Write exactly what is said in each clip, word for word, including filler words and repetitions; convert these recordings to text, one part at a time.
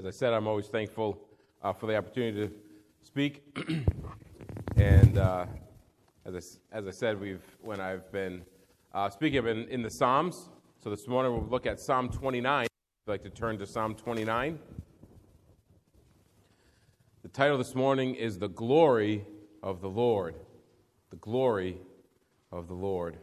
As I said, I'm always thankful uh, for the opportunity to speak. and uh, as, I, as I said, we've when I've been uh, speaking, I've been in the Psalms. So this morning we'll look at Psalm twenty-nine. I'd like to turn to Psalm twenty-nine. The title this morning is The Glory of the Lord. The Glory of the Lord.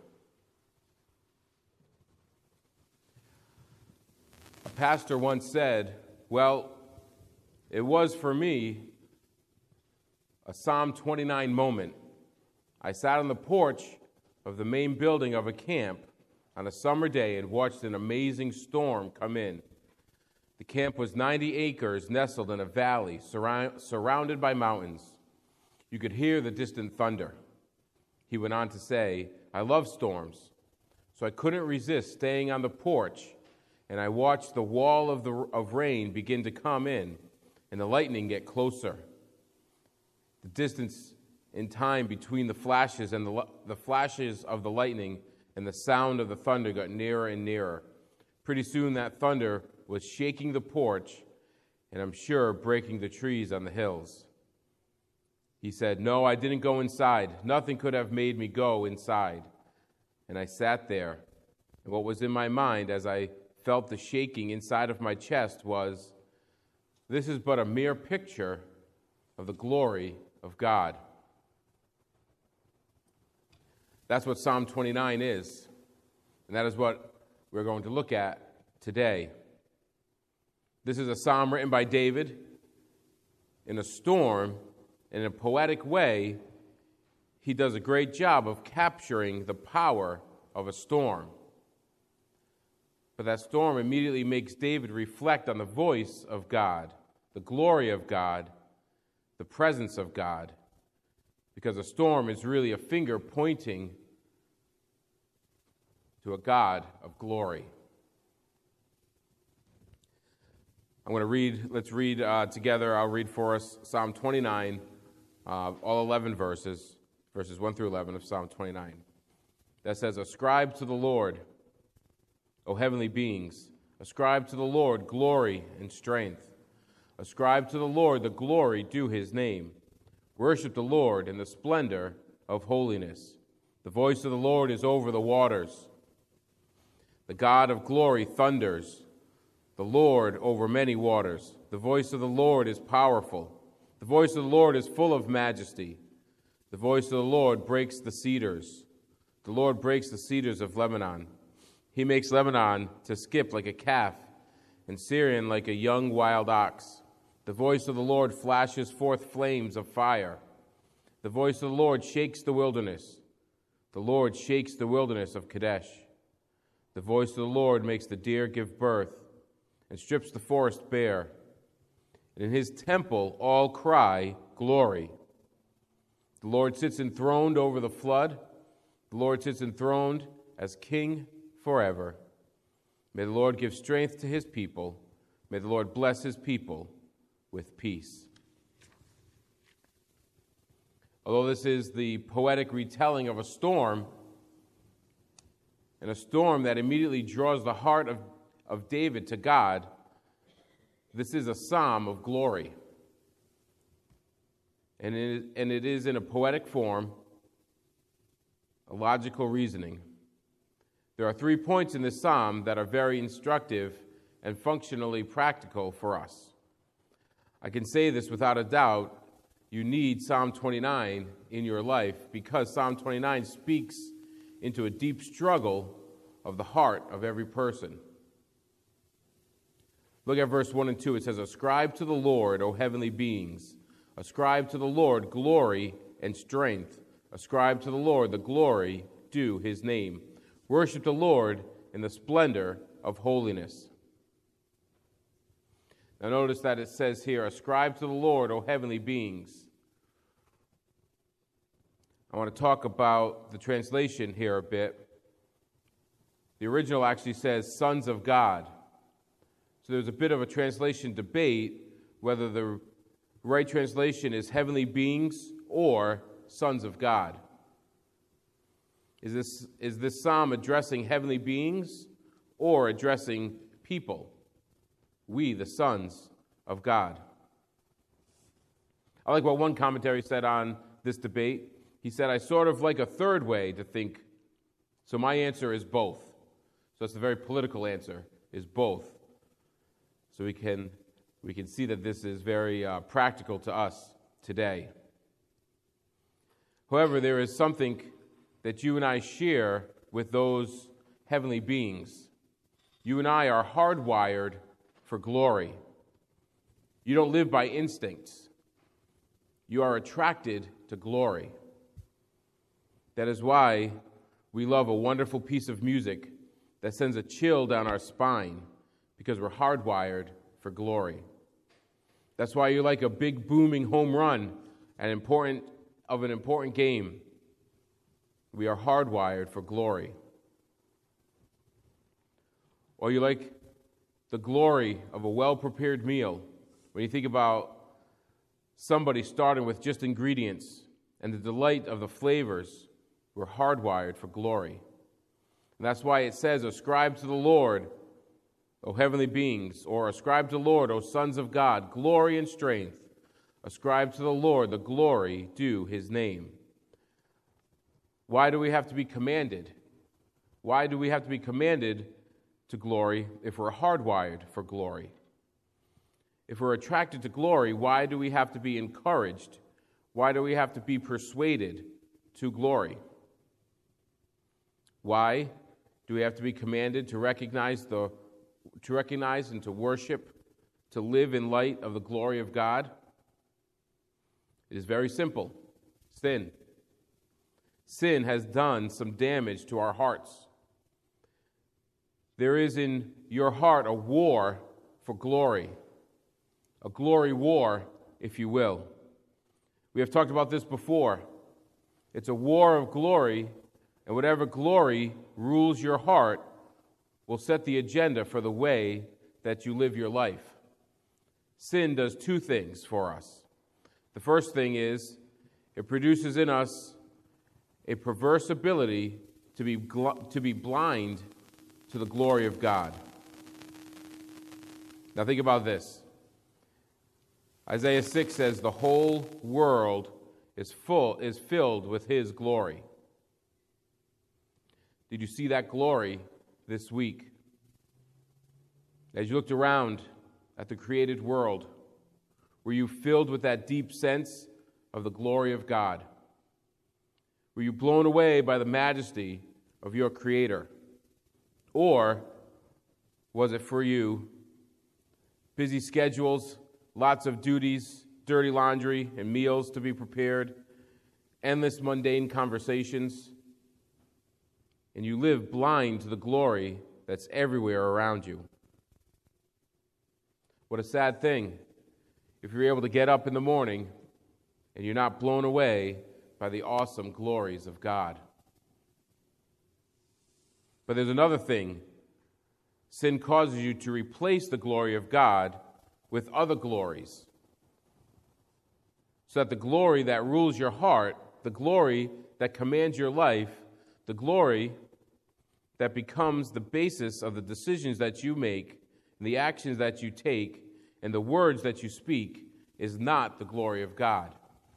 A pastor once said, well, it was for me a Psalm twenty-nine moment. I sat on the porch of the main building of a camp on a summer day and watched an amazing storm come in. The camp was ninety acres nestled in a valley surround, surrounded by mountains. You could hear the distant thunder. He went on to say, I love storms, so I couldn't resist staying on the porch, and I watched the wall of, the, of rain begin to come in and the lightning get closer. The distance in time between the flashes and the, the flashes of the lightning and the sound of the thunder got nearer and nearer. Pretty soon that thunder was shaking the porch and I'm sure breaking the trees on the hills. He said, no, I didn't go inside. Nothing could have made me go inside. And I sat there, and what was in my mind as I felt the shaking inside of my chest was, this is but a mere picture of the glory of God. That's what Psalm twenty-nine is, and that is what we're going to look at today. This is a psalm written by David in a storm. In a poetic way, he does a great job of capturing the power of a storm. But that storm immediately makes David reflect on the voice of God, the glory of God, the presence of God, because a storm is really a finger pointing to a God of glory. I'm going to read, let's read uh, together. I'll read for us Psalm twenty-nine, uh, all eleven verses, verses one through eleven of Psalm twenty-nine. That says, ascribe to the Lord, O heavenly beings, ascribe to the Lord glory and strength. Ascribe to the Lord the glory due his name. Worship the Lord in the splendor of holiness. The voice of the Lord is over the waters. The God of glory thunders. The Lord over many waters. The voice of the Lord is powerful. The voice of the Lord is full of majesty. The voice of the Lord breaks the cedars. The Lord breaks the cedars of Lebanon. He makes Lebanon to skip like a calf, and Syrian like a young wild ox. The voice of the Lord flashes forth flames of fire. The voice of the Lord shakes the wilderness. The Lord shakes the wilderness of Kadesh. The voice of the Lord makes the deer give birth and strips the forest bare. And in his temple all cry, glory. The Lord sits enthroned over the flood. The Lord sits enthroned as king forever. May the Lord give strength to his people. May the Lord bless his people with peace. Although this is the poetic retelling of a storm, and a storm that immediately draws the heart of, of David to God, this is a psalm of glory. And it, and it is in a poetic form, a logical reasoning. There are three points in this psalm that are very instructive and functionally practical for us. I can say this without a doubt. You need Psalm twenty-nine in your life because Psalm twenty-nine speaks into a deep struggle of the heart of every person. Look at verse one and two. It says, ascribe to the Lord, O heavenly beings. Ascribe to the Lord glory and strength. Ascribe to the Lord the glory due his name. Worship the Lord in the splendor of holiness. Now notice that it says here, ascribe to the Lord, O heavenly beings. I want to talk about the translation here a bit. The original actually says sons of God. So there's a bit of a translation debate whether the right translation is heavenly beings or sons of God. Is this, is this psalm addressing heavenly beings or addressing people? We, the sons of God. I like what one commentary said on this debate. He said, I sort of like a third way to think, so my answer is both. So it's a very political answer, is both. So we can, we can see that this is very uh, practical to us today. However, there is something that you and I share with those heavenly beings. You and I are hardwired for glory. You don't live by instincts. You are attracted to glory. That is why we love a wonderful piece of music that sends a chill down our spine, because we're hardwired for glory. That's why you like a big booming home run an important, of an important game. We are hardwired for glory. Or you like the glory of a well-prepared meal. When you think about somebody starting with just ingredients and the delight of the flavors, we're hardwired for glory. And that's why it says, ascribe to the Lord, O heavenly beings, or ascribe to the Lord, O sons of God, glory and strength. Ascribe to the Lord the glory due his name. Why do we have to be commanded? Why do we have to be commanded to glory if we're hardwired for glory? If we're attracted to glory, why do we have to be encouraged? Why do we have to be persuaded to glory? Why do we have to be commanded to recognize the to recognize and to worship, to live in light of the glory of God? It is very simple. Sin. Sin has done some damage to our hearts. There is in your heart a war for glory, a glory war, if you will. We have talked about this before. It's a war of glory, and whatever glory rules your heart will set the agenda for the way that you live your life. Sin does two things for us. The first thing is it produces in us a perverse ability to be, gl- to be blind to the glory of God. Now think about this. Isaiah six says the whole world is full, is filled with his glory. Did you see that glory this week? As you looked around at the created world, were you filled with that deep sense of the glory of God? Were you blown away by the majesty of your Creator? Or was it for you busy schedules, lots of duties, dirty laundry, and meals to be prepared, endless mundane conversations, and you live blind to the glory that's everywhere around you? What a sad thing if you're able to get up in the morning and you're not blown away by the awesome glories of God. But there's another thing. Sin causes you to replace the glory of God with other glories, so that the glory that rules your heart, the glory that commands your life, the glory that becomes the basis of the decisions that you make and the actions that you take and the words that you speak, is not the glory of God.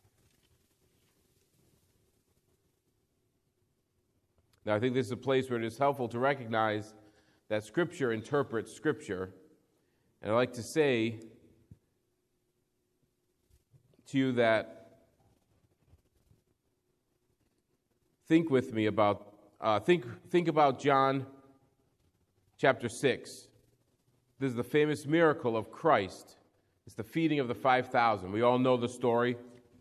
Now, I think this is a place where it is helpful to recognize that Scripture interprets Scripture. And I'd like to say to you that think with me about, uh, think, think about John chapter six. This is the famous miracle of Christ. It's the feeding of the five thousand. We all know the story.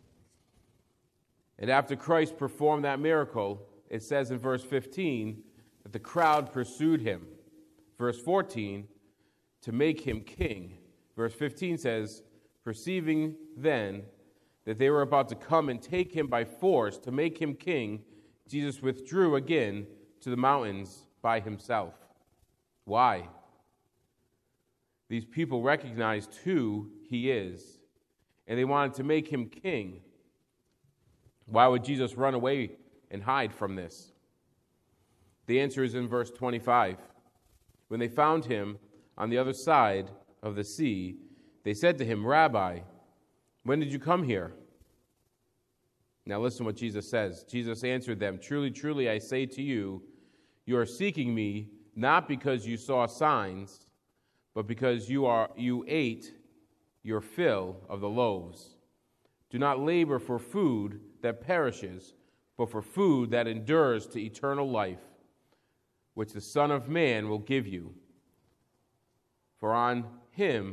And after Christ performed that miracle, it says in verse fifteen that the crowd pursued him. Verse fourteen, to make him king. Verse fifteen says, perceiving then that they were about to come and take him by force to make him king, Jesus withdrew again to the mountains by himself. Why? These people recognized who he is, and they wanted to make him king. Why would Jesus run away and hide from this? The answer is in verse twenty-five. When they found him on the other side of the sea, They said to him, Rabbi, when did you come here? Now listen what Jesus says. Jesus answered them, Truly, truly, I say to you, you are seeking me not because you saw signs, but because you are you ate your fill of the loaves. Do not labor for food that perishes, but for food that endures to eternal life, which the Son of Man will give you. For on him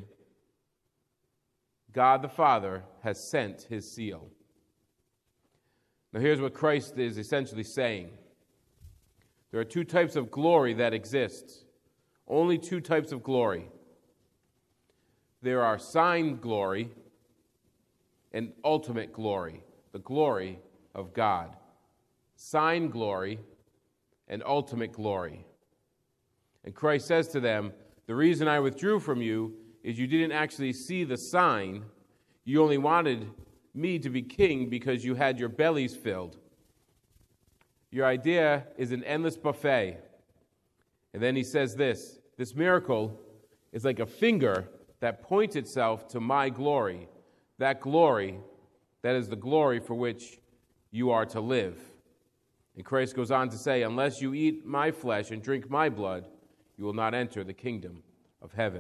God the Father has sent his seal. Now here's what Christ is essentially saying. There are two types of glory that exist. Only two types of glory. There are sign glory and ultimate glory, the glory of God. Sign glory and ultimate glory. And Christ says to them, the reason I withdrew from you is you didn't actually see the sign. You only wanted me to be king because you had your bellies filled. Your idea is an endless buffet. And then he says this, this miracle is like a finger that points itself to my glory, that glory that is the glory for which you are to live. And Christ goes on to say, unless you eat my flesh and drink my blood, you will not enter the kingdom of heaven.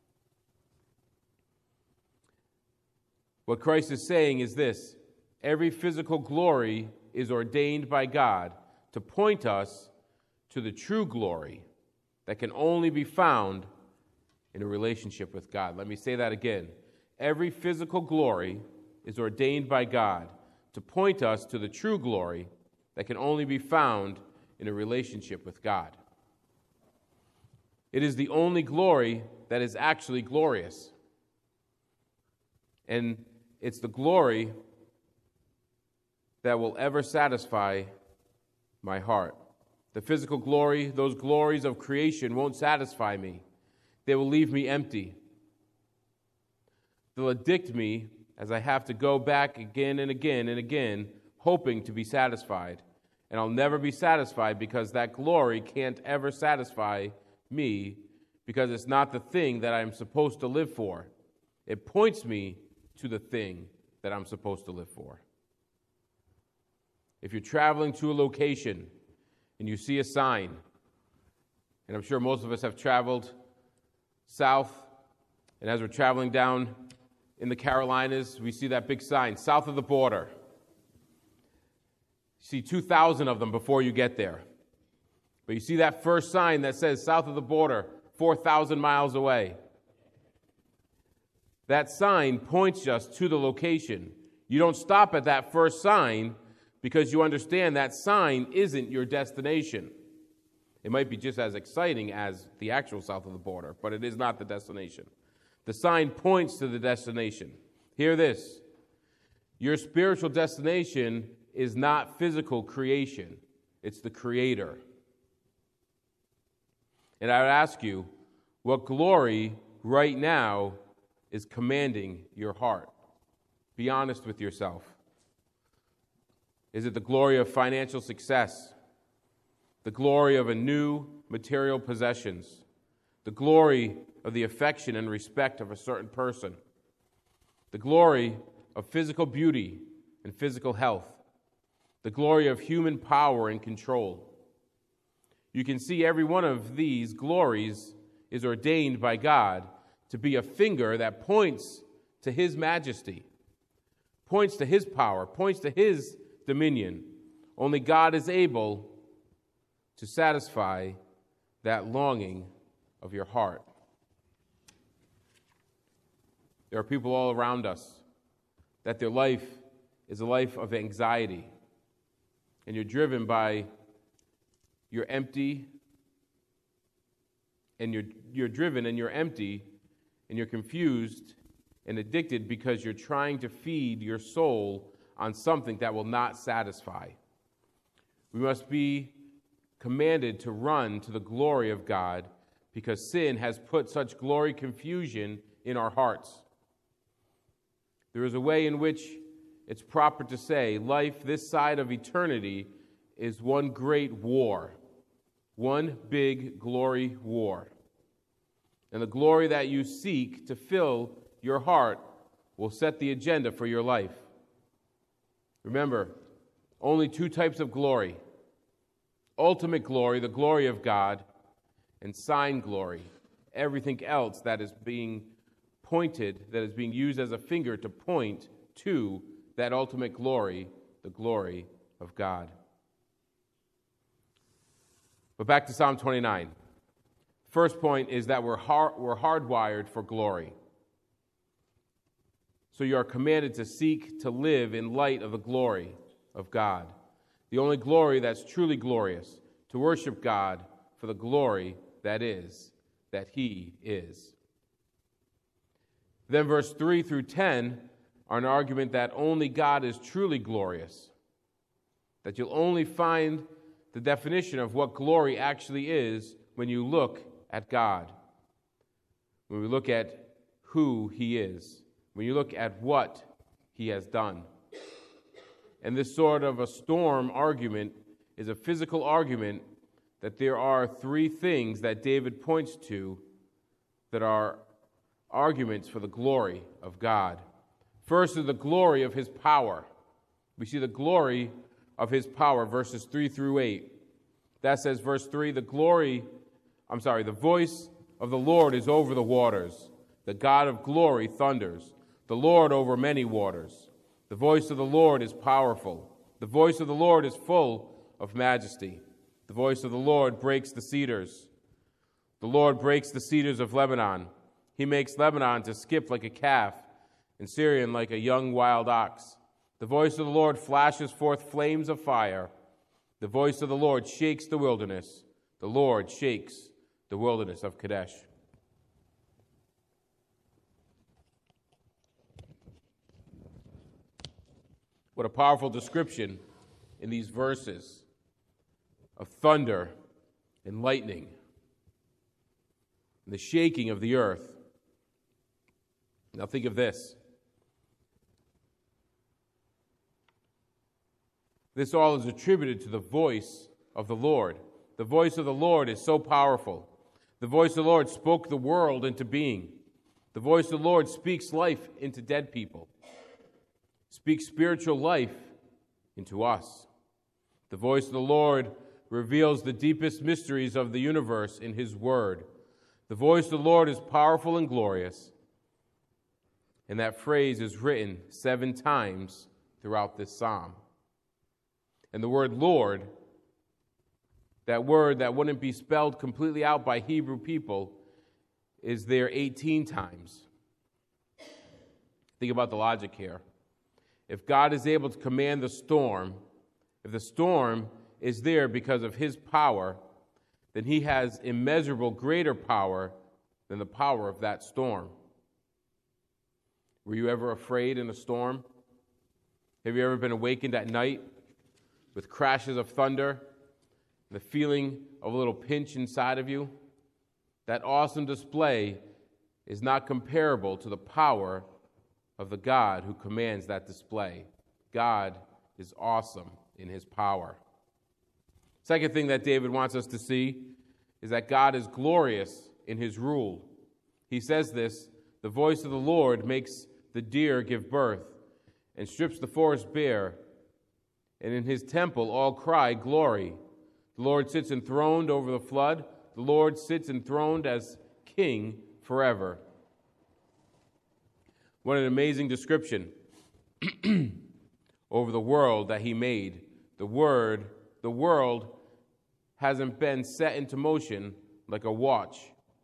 What Christ is saying is this, every physical glory is ordained by God to point us to the true glory that can only be found in a relationship with God. Let me say that again. Every physical glory is ordained by God to point us to the true glory that can only be found in a relationship with God. It is the only glory that is actually glorious. And it's the glory that will ever satisfy my heart. The physical glory, those glories of creation won't satisfy me. They will leave me empty. They'll addict me as I have to go back again and again and again, hoping to be satisfied. And I'll never be satisfied because that glory can't ever satisfy me because it's not the thing that I'm supposed to live for. It points me to the thing that I'm supposed to live for. If you're traveling to a location and you see a sign, and I'm sure most of us have traveled south, and as we're traveling down in the Carolinas, we see that big sign, south of the border. You see two thousand of them before you get there. But you see that first sign that says south of the border, four thousand miles away. That sign points us to the location. You don't stop at that first sign because you understand that sign isn't your destination. It might be just as exciting as the actual south of the border, but it is not the destination. The sign points to the destination. Hear this. Your spiritual destination is not physical creation. It's the Creator. And I would ask you, what glory right now is commanding your heart? Be honest with yourself. Is it the glory of financial success? The glory of a new material possessions? The glory of the affection and respect of a certain person? The glory of physical beauty and physical health? The glory of human power and control? You can see every one of these glories is ordained by God to be a finger that points to His majesty, points to His power, points to His dominion. Only God is able to satisfy that longing of your heart. There are people all around us that their life is a life of anxiety, and you're driven by you're empty, and you're, you're driven and you're empty, and you're confused and addicted because you're trying to feed your soul on something that will not satisfy. We must be commanded to run to the glory of God because sin has put such glory confusion in our hearts. There is a way in which it's proper to say life this side of eternity is one great war, one big glory war. And the glory that you seek to fill your heart will set the agenda for your life. Remember, only two types of glory: ultimate glory, the glory of God, and sign glory, everything else that is being pointed, that is being used as a finger to point to that ultimate glory, the glory of God. But back to Psalm twenty-nine. First point is that we're, hard, we're hardwired for glory. So you are commanded to seek to live in light of the glory of God, the only glory that's truly glorious, to worship God for the glory that is, that He is. Then verse three through ten are an argument that only God is truly glorious, that you'll only find the definition of what glory actually is when you look at God, when we look at who He is, when you look at what He has done. And this sort of a storm argument is a physical argument that there are three things that David points to that are arguments for the glory of God. First is the glory of His power. We see the glory of His power, verses three through eight. That says, verse three, the glory, I'm sorry, the voice of the Lord is over the waters. The God of glory thunders. The Lord over many waters. The voice of the Lord is powerful. The voice of the Lord is full of majesty. The voice of the Lord breaks the cedars. The Lord breaks the cedars of Lebanon. He makes Lebanon to skip like a calf, and Syrian like a young wild ox. The voice of the Lord flashes forth flames of fire. The voice of the Lord shakes the wilderness. The Lord shakes the wilderness of Kadesh. What a powerful description in these verses of thunder and lightning and the shaking of the earth. Now think of this. This all is attributed to the voice of the Lord. The voice of the Lord is so powerful. The voice of the Lord spoke the world into being. The voice of the Lord speaks life into dead people, speaks spiritual life into us. The voice of the Lord reveals the deepest mysteries of the universe in His Word. The voice of the Lord is powerful and glorious. And that phrase is written seven times throughout this psalm. And the word Lord, that word that wouldn't be spelled completely out by Hebrew people, is there eighteen times. Think about the logic here. If God is able to command the storm, if the storm is there because of His power, then He has immeasurable greater power than the power of that storm. Were you ever afraid in a storm? Have you ever been awakened at night with crashes of thunder and the feeling of a little pinch inside of you? That awesome display is not comparable to the power of the God who commands that display. God is awesome in His power. Second thing that David wants us to see is that God is glorious in His rule. He says this, the voice of the Lord makes the deer give birth and strips the forest bare, and in His temple all cry glory. The Lord sits enthroned over the flood. The Lord sits enthroned as King forever. What an amazing description over the world that He made. The word, the world hasn't been set into motion like a watch,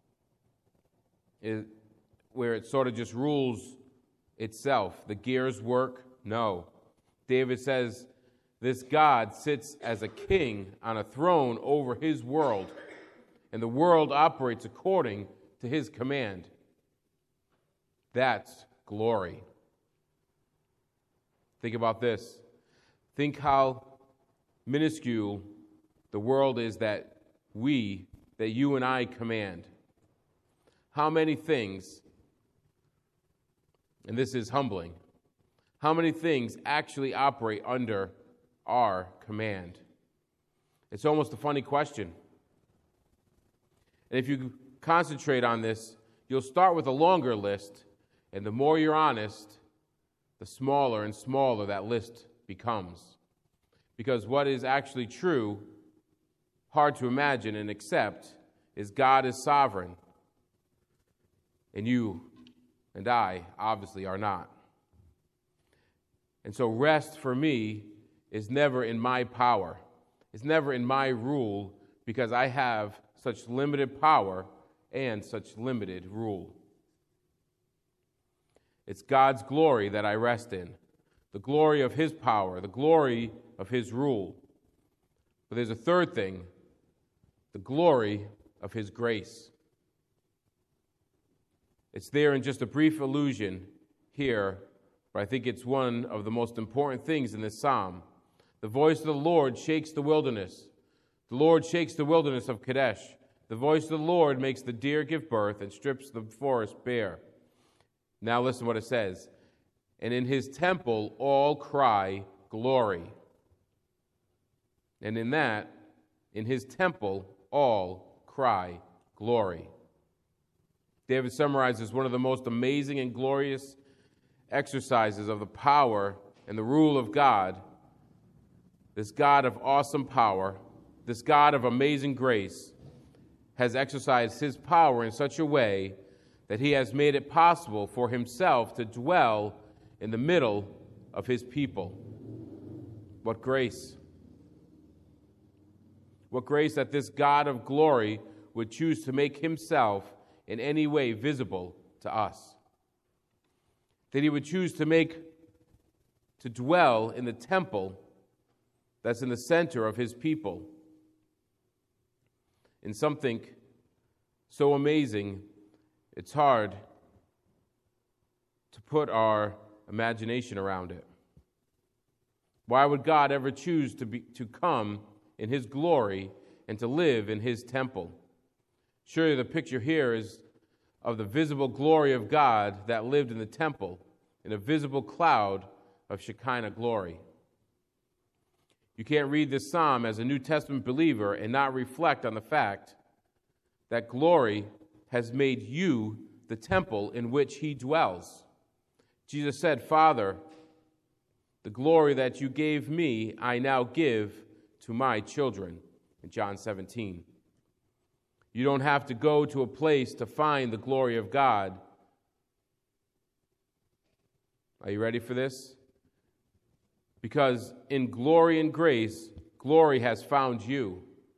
it, where it sort of just rules itself. The gears work. No. David says this God sits as a king on a throne over His world, and the world operates according to His command. That's glory. Think about this. Think how minuscule the world is that we, that you and I command. How many things, and this is humbling, how many things actually operate under our command? It's almost a funny question. And if you concentrate on this, you'll start with a longer list, And the more you're honest, the smaller and smaller that list becomes. Because what is actually true, hard to imagine and accept, is God is sovereign. And you and I obviously are not. And so rest for me is never in my power. It's never in my rule, because I have such limited power and such limited rule. It's God's glory that I rest in, the glory of his power, the glory of his rule. But there's a third thing, the glory of his grace. It's there in just a brief allusion here, but I think it's one of the most important things in this psalm. The voice of the Lord shakes the wilderness. The Lord shakes the wilderness of Kadesh. The voice of the Lord makes the deer give birth and strips the forest bare. Now listen to what it says. And in his temple all cry glory. And in that, in his temple all cry glory. David summarizes one of the most amazing and glorious exercises of the power and the rule of God. This God of awesome power, this God of amazing grace, has exercised his power in such a way that he has made it possible for himself to dwell in the middle of his people. What grace! What grace that this God of glory would choose to make himself in any way visible to us. That he would choose to make, to dwell in the temple that's in the center of his people. In something so amazing, it's hard to put our imagination around it. Why would God ever choose to be, to come in his glory and to live in his temple? Surely the picture here is of the visible glory of God that lived in the temple in a visible cloud of Shekinah glory. You can't read this psalm as a New Testament believer and not reflect on the fact that glory has made you the temple in which he dwells. Jesus said, Father, the glory that you gave me, I now give to my children, in John seventeen. You don't have to go to a place to find the glory of God. Are you ready for this? Because in glory and grace, glory has found you.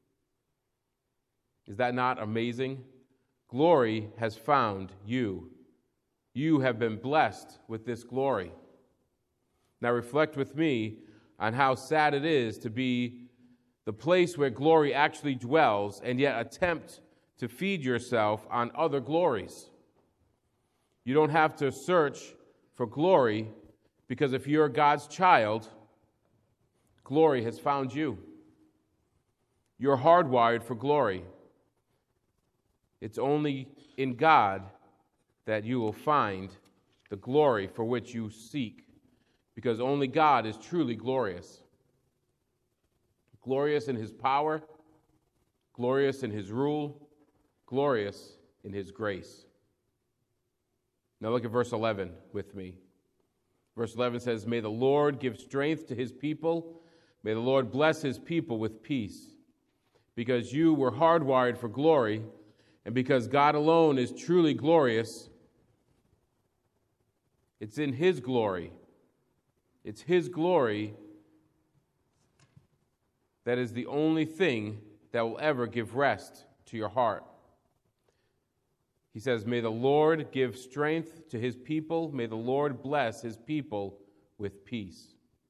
Is that not amazing? Glory has found you. You have been blessed with this glory. Now reflect with me on how sad it is to be the place where glory actually dwells and yet attempt to feed yourself on other glories. You don't have to search for glory, because if you're God's child, glory has found you. You're hardwired for glory. It's only in God that you will find the glory for which you seek, because only God is truly glorious. Glorious in his power, glorious in his rule, glorious in his grace. Now look at verse eleven with me. Verse eleven says, May the Lord give strength to his people. May the Lord bless his people with peace. Because you were hardwired for glory, and because God alone is truly glorious, it's in his glory. It's his glory that is the only thing that will ever give rest to your heart. He says, May the Lord give strength to his people. May the Lord bless his people with peace.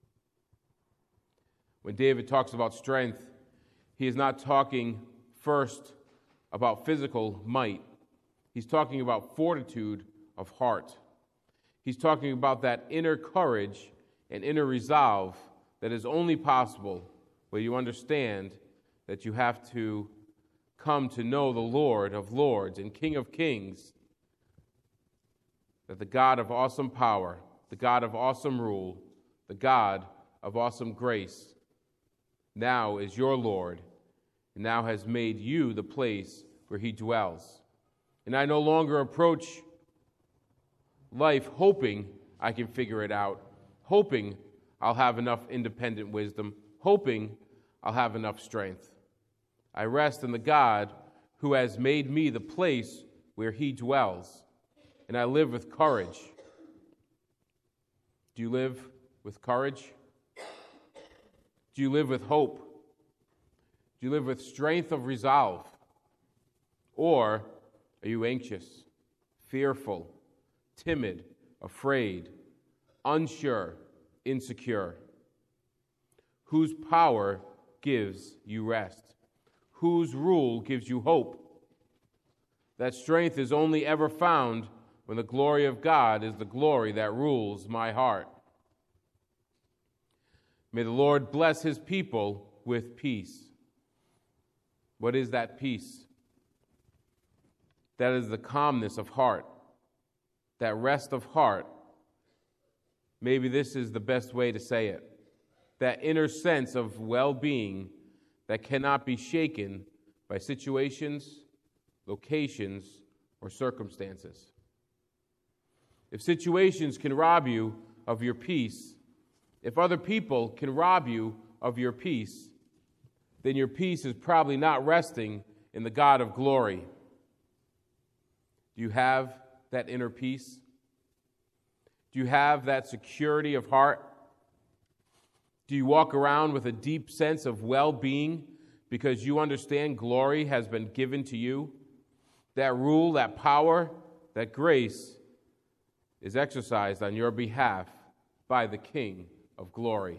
When David talks about strength, he is not talking first about physical might. He's talking about fortitude of heart. He's talking about that inner courage and inner resolve that is only possible when you understand that you have to come to know the Lord of lords and King of kings, that the God of awesome power, the God of awesome rule, the God of awesome grace, now is your Lord, and now has made you the place where he dwells. And I no longer approach life hoping I can figure it out, hoping I'll have enough independent wisdom, hoping I'll have enough strength. I rest in the God who has made me the place where he dwells, and I live with courage. Do you live with courage? Do you live with hope? Do you live with strength of resolve? Or are you anxious, fearful, timid, afraid, unsure, insecure? Whose power gives you rest? Whose rule gives you hope? That strength is only ever found when the glory of God is the glory that rules my heart. May the Lord bless his people with peace. What is that peace? That is the calmness of heart, that rest of heart. Maybe this is the best way to say it. That inner sense of well-being that cannot be shaken by situations, locations, or circumstances. If situations can rob you of your peace, if other people can rob you of your peace, then your peace is probably not resting in the God of glory. Do you have that inner peace? Do you have that security of heart? Do you walk around with a deep sense of well-being because you understand glory has been given to you? That rule, that power, that grace is exercised on your behalf by the King of glory.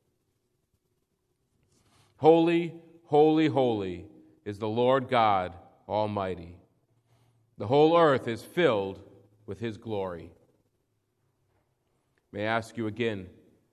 Holy, holy, holy is the Lord God Almighty. The whole earth is filled with his glory. May I ask you again,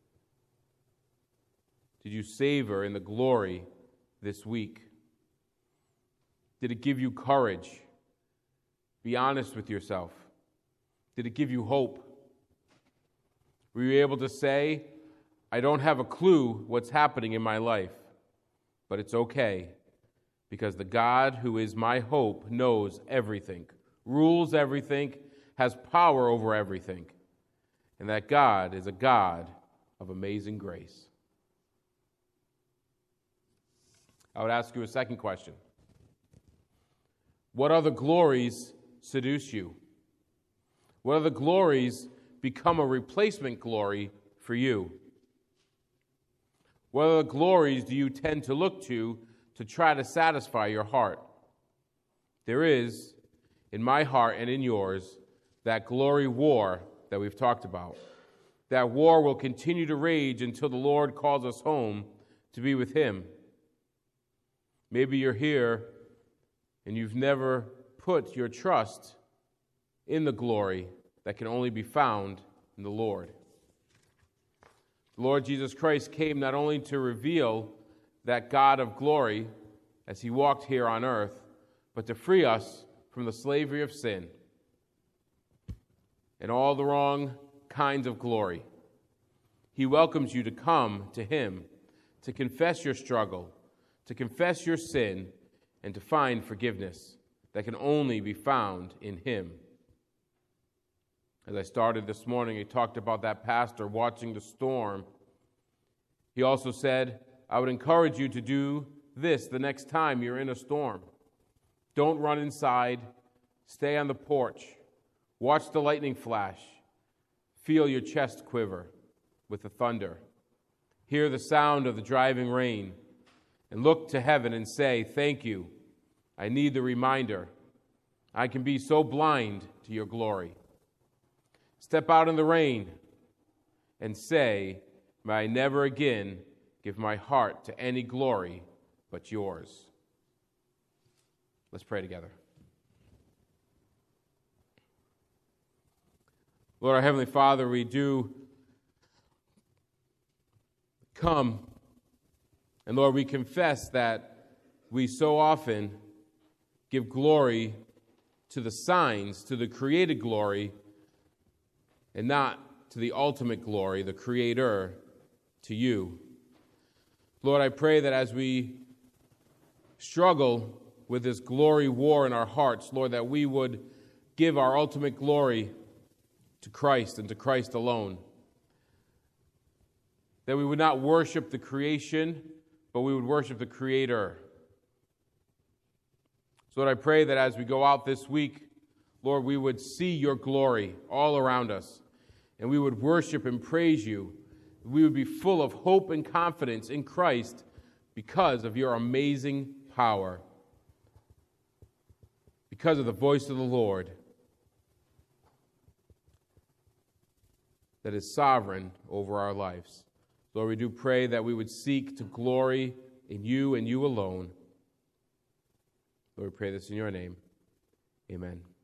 did you savor in the glory this week? Did it give you courage? Be honest with yourself. Did it give you hope? Were you able to say, I don't have a clue what's happening in my life, but it's okay, because the God who is my hope knows everything, rules everything, has power over everything, and that God is a God of amazing grace. I would ask you a second question. What other glories seduce you? What other glories become a replacement glory for you? What other glories do you tend to look to to try to satisfy your heart? There is, in my heart and in yours, that glory war that we've talked about. That war will continue to rage until the Lord calls us home to be with him. Maybe you're here and you've never put your trust in the glory that can only be found in the Lord. The Lord Jesus Christ came not only to reveal that God of glory as he walked here on earth, but to free us from the slavery of sin and all the wrong kinds of glory. He welcomes you to come to him, to confess your struggle, to confess your sin, and to find forgiveness that can only be found in him. As I started this morning, he talked about that pastor watching the storm. He also said, I would encourage you to do this the next time you're in a storm. Don't run inside. Stay on the porch. Watch the lightning flash. Feel your chest quiver with the thunder. Hear the sound of the driving rain. And look to heaven and say, thank you. I need the reminder. I can be so blind to your glory. Step out in the rain and say, may I never again give my heart to any glory but yours. Let's pray together. Lord, our Heavenly Father, we do come, and Lord, we confess that we so often give glory to the signs, to the created glory, and not to the ultimate glory, the Creator, to you. Lord, I pray that as we struggle with this glory war in our hearts, Lord, that we would give our ultimate glory to Christ and to Christ alone. That we would not worship the creation, but we would worship the Creator. So Lord, I pray that as we go out this week, Lord, we would see your glory all around us, and we would worship and praise you. We would be full of hope and confidence in Christ because of your amazing power, because of the voice of the Lord that is sovereign over our lives. Lord, we do pray that we would seek to glory in you and you alone. Lord, we pray this in your name. Amen.